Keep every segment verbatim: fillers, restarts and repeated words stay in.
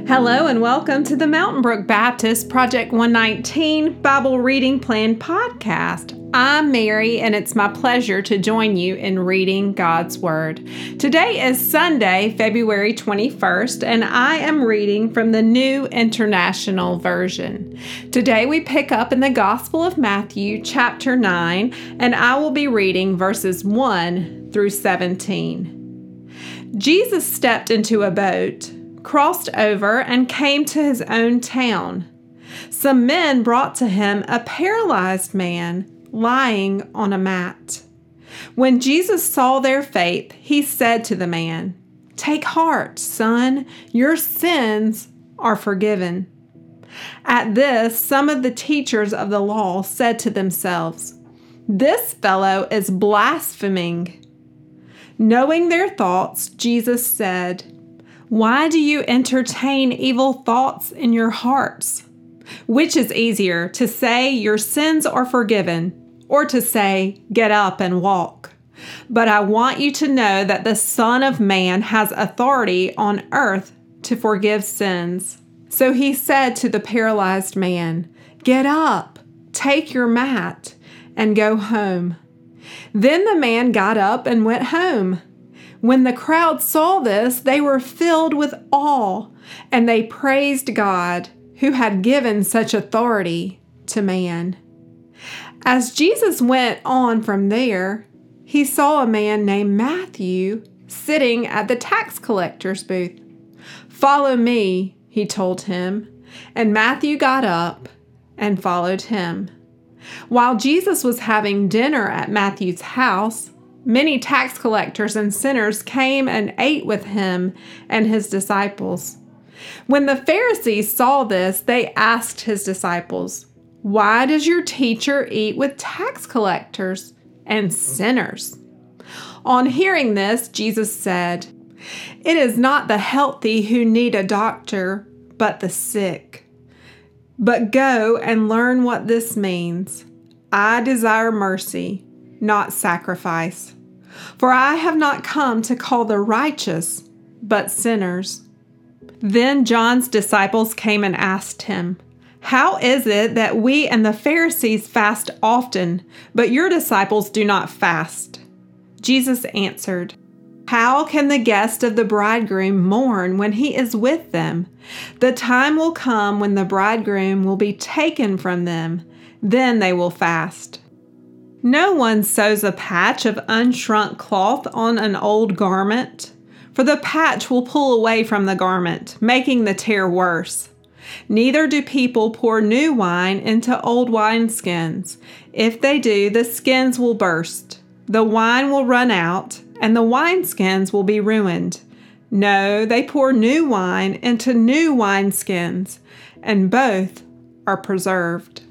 Hello and welcome to the Mountain Brook Baptist Project one nineteen Bible Reading Plan podcast. I'm Mary and it's my pleasure to join you in reading God's Word. Today is Sunday, February twenty-first, and I am reading from the New International Version. Today we pick up in the Gospel of Matthew, chapter nine, and I will be reading verses one through seventeen. Jesus stepped into a boat, crossed over, and came to his own town. Some men brought to him a paralyzed man lying on a mat. When Jesus saw their faith, he said to the man, "Take heart, son, your sins are forgiven." At this, some of the teachers of the law said to themselves, "This fellow is blaspheming." Knowing their thoughts, Jesus said, "Why do you entertain evil thoughts in your hearts? Which is easier, to say your sins are forgiven, or to say, get up and walk? But I want you to know that the Son of Man has authority on earth to forgive sins." So he said to the paralyzed man, "Get up, take your mat, and go home." Then the man got up and went home. When the crowd saw this, they were filled with awe, and they praised God, who had given such authority to man. As Jesus went on from there, he saw a man named Matthew sitting at the tax collector's booth. "Follow me," he told him, and Matthew got up and followed him. While Jesus was having dinner at Matthew's house, many tax collectors and sinners came and ate with him and his disciples. When the Pharisees saw this, they asked his disciples, "Why does your teacher eat with tax collectors and sinners?" On hearing this, Jesus said, "It is not the healthy who need a doctor, but the sick. But go and learn what this means. I desire mercy, not sacrifice. For I have not come to call the righteous, but sinners." Then John's disciples came and asked him, "How is it that we and the Pharisees fast often, but your disciples do not fast?" Jesus answered, "How can the guest of the bridegroom mourn when he is with them? The time will come when the bridegroom will be taken from them. Then they will fast. No one sews a patch of unshrunk cloth on an old garment, for the patch will pull away from the garment, making the tear worse. Neither do people pour new wine into old wineskins. If they do, the skins will burst, the wine will run out, and the wineskins will be ruined. No, they pour new wine into new wineskins, and both are preserved."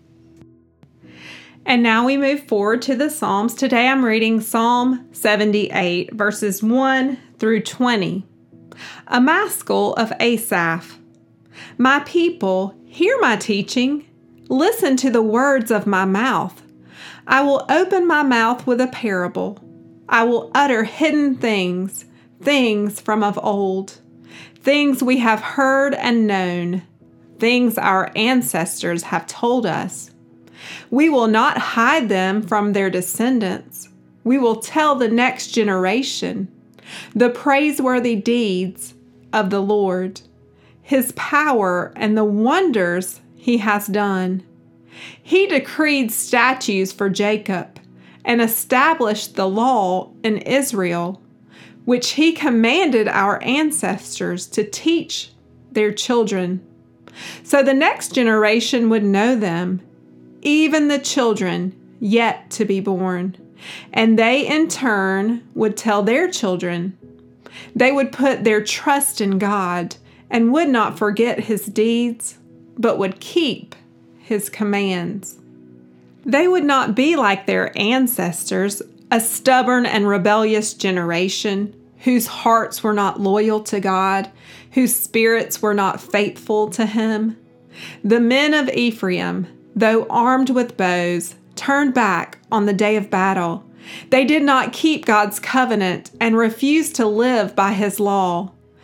And now we move forward to the Psalms. Today I'm reading Psalm seventy-eight, verses one through twenty. A Maskil of Asaph. "My people, hear my teaching. Listen to the words of my mouth. I will open my mouth with a parable. I will utter hidden things, things from of old, things we have heard and known, things our ancestors have told us. We will not hide them from their descendants. We will tell the next generation the praiseworthy deeds of the Lord, his power and the wonders he has done. He decreed statutes for Jacob and established the law in Israel, which he commanded our ancestors to teach their children, so the next generation would know them, even the children yet to be born, and they in turn would tell their children. They would put their trust in God and would not forget his deeds, but would keep his commands. They would not be like their ancestors, a stubborn and rebellious generation, whose hearts were not loyal to God, whose spirits were not faithful to him. The men of Ephraim, though armed with bows, turned back on the day of battle. They did not keep God's covenant and refused to live by his law.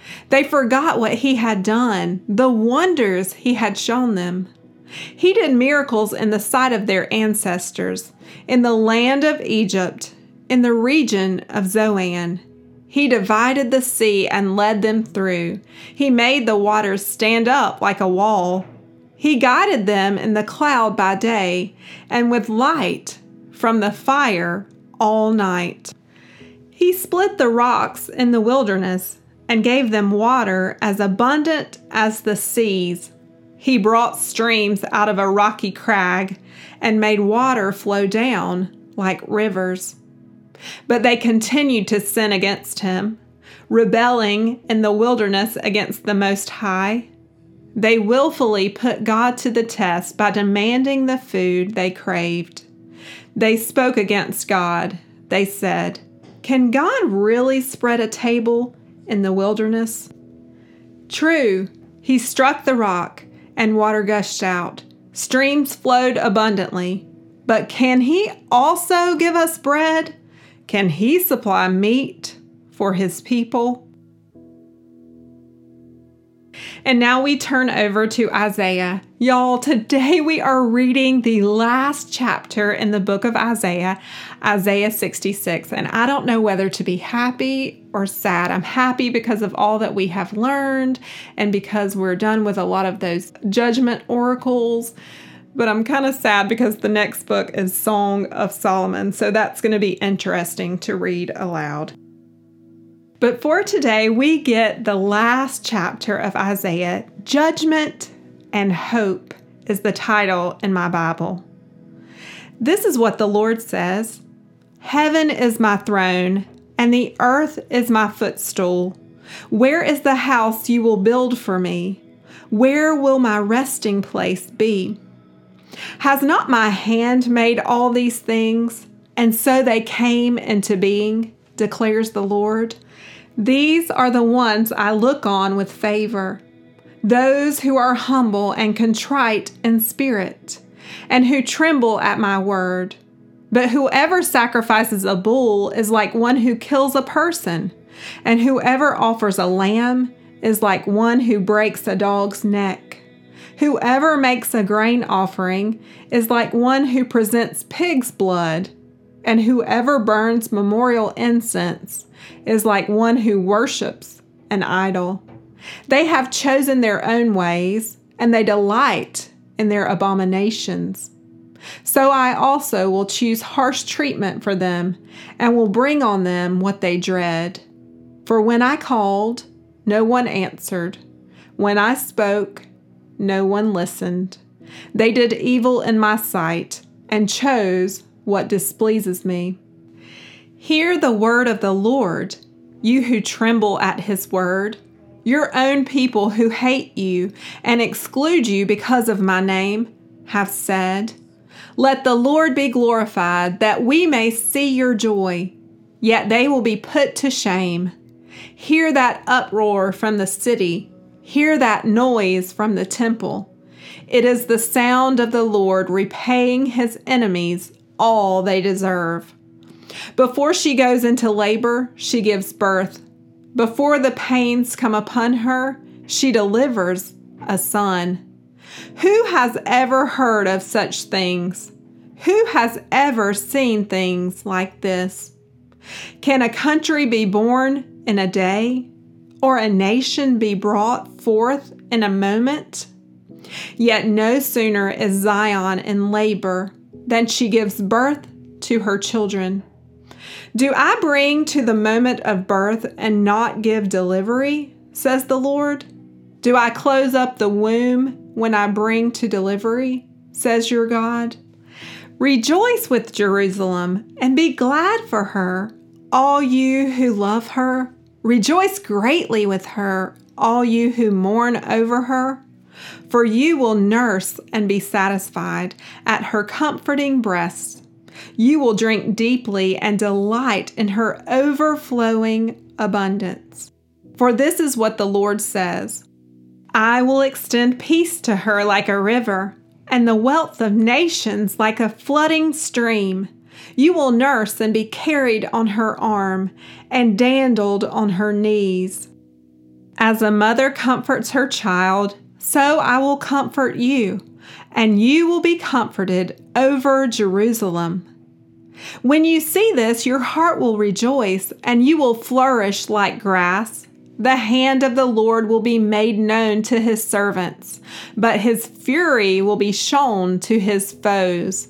They forgot what he had done, the wonders he had shown them. He did miracles in the sight of their ancestors, in the land of Egypt, in the region of Zoan. He divided the sea and led them through. He made the waters stand up like a wall. He guided them in the cloud by day, and with light from the fire all night. He split the rocks in the wilderness and gave them water as abundant as the seas. He brought streams out of a rocky crag and made water flow down like rivers. But they continued to sin against him, rebelling in the wilderness against the Most High. They willfully put God to the test by demanding the food they craved. They spoke against God. They said, "Can God really spread a table in the wilderness?" True, he struck the rock and water gushed out. Streams flowed abundantly. But can he also give us bread? Can he supply meat for his people? And now we turn over to Isaiah. Y'all, today we are reading the last chapter in the book of Isaiah, Isaiah sixty-six. And I don't know whether to be happy or sad. I'm happy because of all that we have learned and because we're done with a lot of those judgment oracles. But I'm kind of sad because the next book is Song of Solomon. So that's going to be interesting to read aloud. But for today, we get the last chapter of Isaiah. Judgment and Hope is the title in my Bible. This is what the Lord says. Heaven is my throne, and the earth is my footstool. Where is the house you will build for me? Where will my resting place be? Has not my hand made all these things? And so they came into being, declares the Lord. These are the ones I look on with favor, those who are humble and contrite in spirit, and who tremble at my word. But whoever sacrifices a bull is like one who kills a person, and whoever offers a lamb is like one who breaks a dog's neck. Whoever makes a grain offering is like one who presents pig's blood, and whoever burns memorial incense is like one who worships an idol. They have chosen their own ways, and they delight in their abominations. So I also will choose harsh treatment for them, and will bring on them what they dread. For when I called, no one answered. When I spoke, no one listened. They did evil in my sight, and chose what displeases me. Hear the word of the Lord, you who tremble at his word, your own people who hate you and exclude you because of my name have said, "Let the Lord be glorified, that we may see your joy." Yet they will be put to shame. Hear that uproar from the city. Hear that noise from the temple. It is the sound of the Lord repaying his enemies all they deserve. Before she goes into labor, she gives birth. Before the pains come upon her, she delivers a son. Who has ever heard of such things? Who has ever seen things like this? Can a country be born in a day, or a nation be brought forth in a moment? Yet no sooner is Zion in labor than she gives birth to her children. Do I bring to the moment of birth and not give delivery, says the Lord? Do I close up the womb when I bring to delivery, says your God? Rejoice with Jerusalem and be glad for her, all you who love her. Rejoice greatly with her, all you who mourn over her. For you will nurse and be satisfied at her comforting breasts. You will drink deeply and delight in her overflowing abundance. For this is what the Lord says, I will extend peace to her like a river, and the wealth of nations like a flooding stream. You will nurse and be carried on her arm, and dandled on her knees. As a mother comforts her child, so I will comfort you, and you will be comforted over Jerusalem. When you see this, your heart will rejoice, and you will flourish like grass. The hand of the Lord will be made known to his servants, but his fury will be shown to his foes.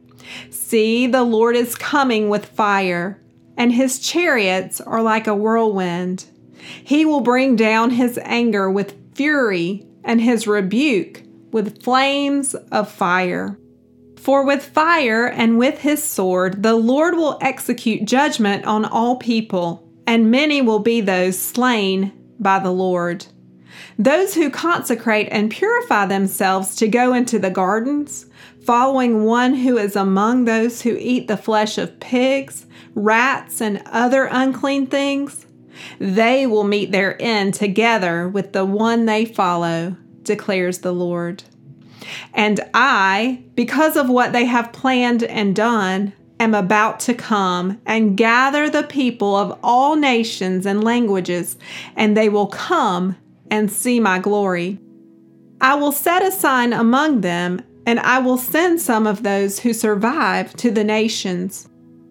See, the Lord is coming with fire, and his chariots are like a whirlwind. He will bring down his anger with fury and his rebuke with flames of fire. For with fire and with his sword, the Lord will execute judgment on all people, and many will be those slain by the Lord. Those who consecrate and purify themselves to go into the gardens, following one who is among those who eat the flesh of pigs, rats, and other unclean things, they will meet their end together with the one they follow, declares the Lord. And I, because of what they have planned and done, am about to come and gather the people of all nations and languages, and they will come and see my glory. I will set a sign among them, and I will send some of those who survive to the nations.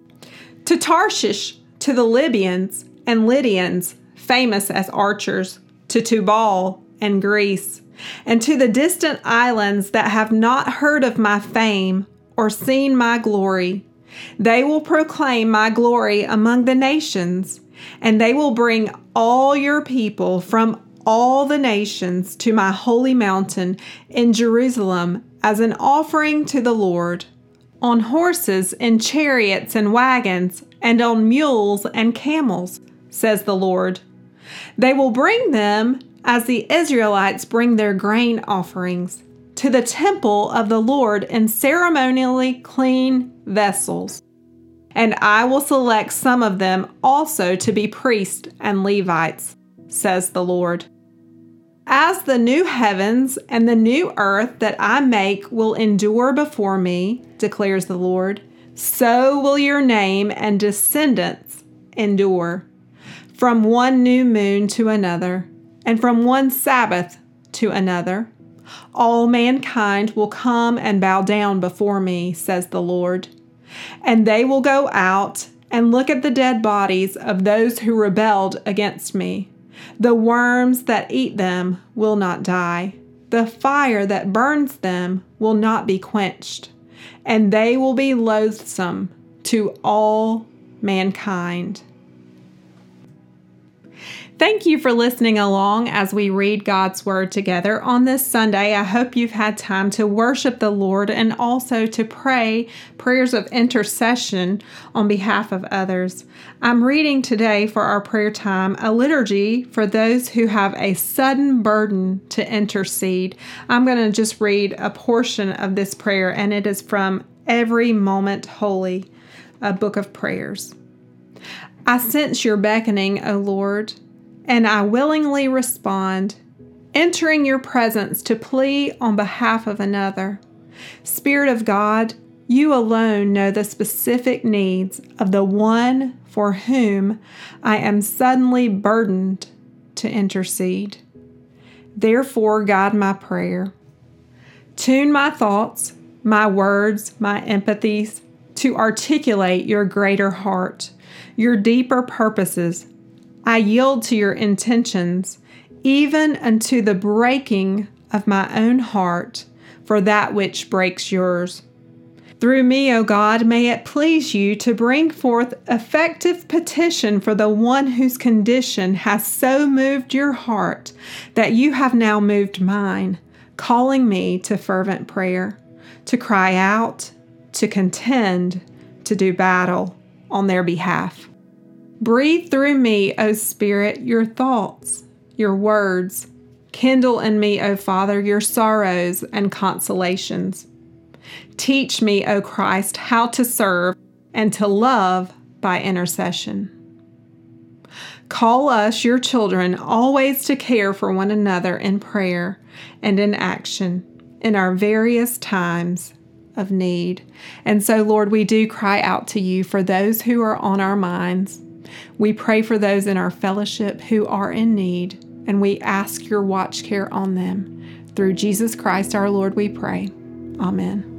To Tarshish, to the Libyans and Lydians, famous as archers, to Tubal and Greece, and to the distant islands that have not heard of my fame or seen my glory. They will proclaim my glory among the nations, and they will bring all your people from all the nations to my holy mountain in Jerusalem as an offering to the Lord, on horses and chariots and wagons, and on mules and camels, says the Lord. They will bring them as the Israelites bring their grain offerings to the temple of the Lord in ceremonially clean vessels. And I will select some of them also to be priests and Levites, says the Lord. As the new heavens and the new earth that I make will endure before me, declares the Lord, so will your name and descendants endure. From one new moon to another, and from one Sabbath to another, all mankind will come and bow down before me, says the Lord. And they will go out and look at the dead bodies of those who rebelled against me. The worms that eat them will not die. The fire that burns them will not be quenched. And they will be loathsome to all mankind. Thank you for listening along as we read God's Word together on this Sunday. I hope you've had time to worship the Lord and also to pray prayers of intercession on behalf of others. I'm reading today for our prayer time a liturgy for those who have a sudden burden to intercede. I'm going to just read a portion of this prayer, and it is from Every Moment Holy, a book of prayers. I sense your beckoning, O Lord, and I willingly respond, entering your presence to plea on behalf of another. Spirit of God, you alone know the specific needs of the one for whom I am suddenly burdened to intercede. Therefore, guide my prayer. Tune my thoughts, my words, my empathies to articulate your greater heart, your deeper purposes. I yield to your intentions, even unto the breaking of my own heart for that which breaks yours. Through me, O God, may it please you to bring forth effective petition for the one whose condition has so moved your heart that you have now moved mine, calling me to fervent prayer, to cry out, to contend, to do battle on their behalf. Breathe through me, O Spirit, your thoughts, your words. Kindle in me, O Father, your sorrows and consolations. Teach me, O Christ, how to serve and to love by intercession. Call us, your children, always to care for one another in prayer and in action in our various times of need. And so, Lord, we do cry out to you for those who are on our minds. We pray for those in our fellowship who are in need. and we ask your watch care on them. Through Jesus Christ our Lord we pray. Amen.